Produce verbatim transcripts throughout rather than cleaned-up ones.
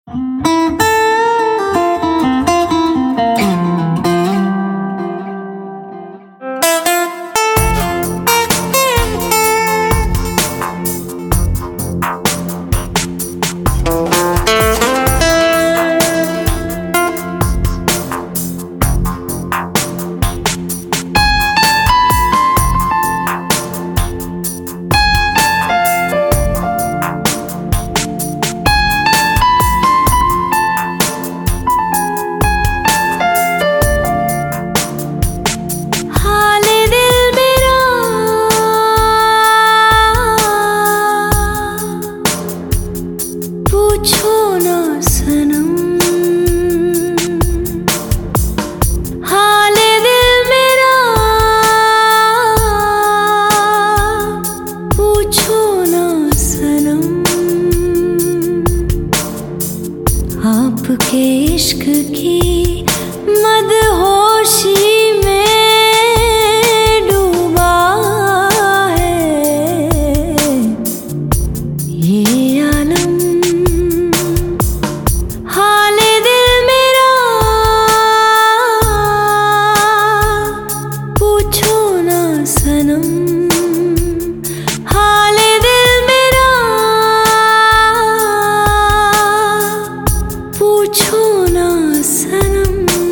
आपके इश्क की मदहोशी में डूबा है ये आलम। हाले दिल मेरा पूछो ना सनम, पूछो ना सनम।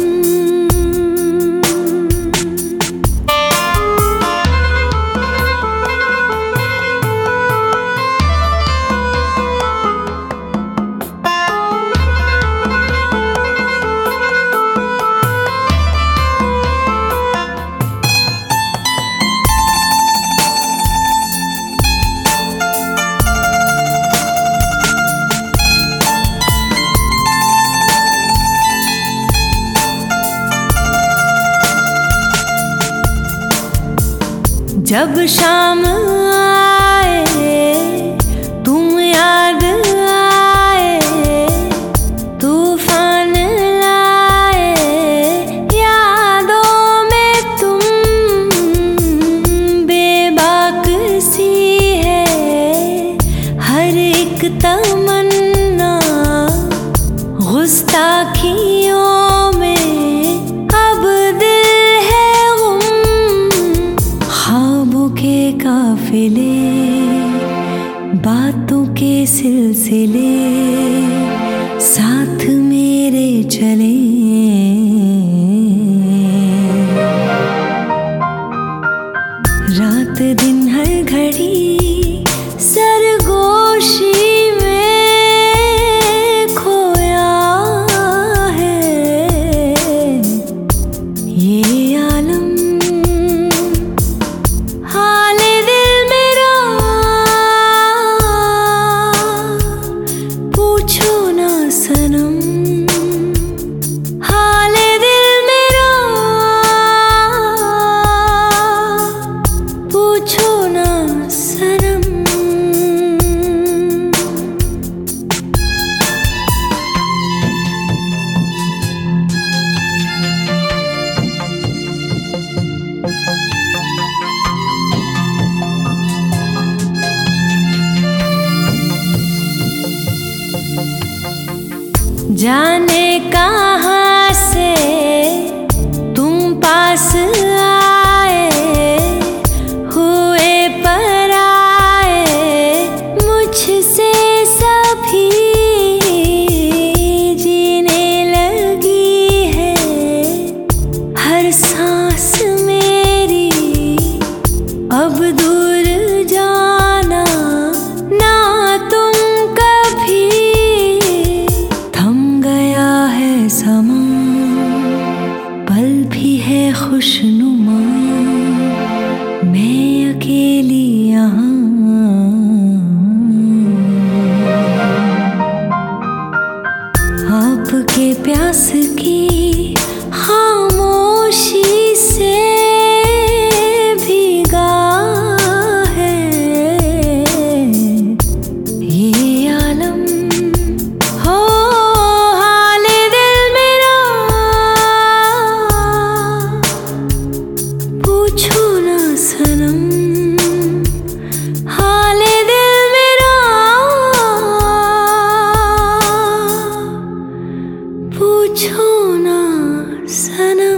जब शाम आए तुम याद आए, तूफान लाए यादों में तुम, बेबाक सी है हर एक तमन्ना, गुस्ताखियों में अब दिल है गुम, ख्वाबों के काफिले बातों के सिलसिले साथ मेरे चले। रात दिन हर घड़ी सरगोशी में खोया है ये आलम। हाले दिल मेरा पूछो ना सनम, हाले दिल मेरा पूछो ना सनम। जाने कहाँ से तुम पास आए, हुए पराए मुझसे सभी, जीने लगी है हर सांस मेरी, अब दूर जाना ना तुम कभी, समा पल भी है खुशनुमा, मैं अकेली यहाँ। आपके प्यास की खामोशी से भीगा है ये आलम। हो पूछो ना सनम, हाले दिल मेरा पूछो ना सनम।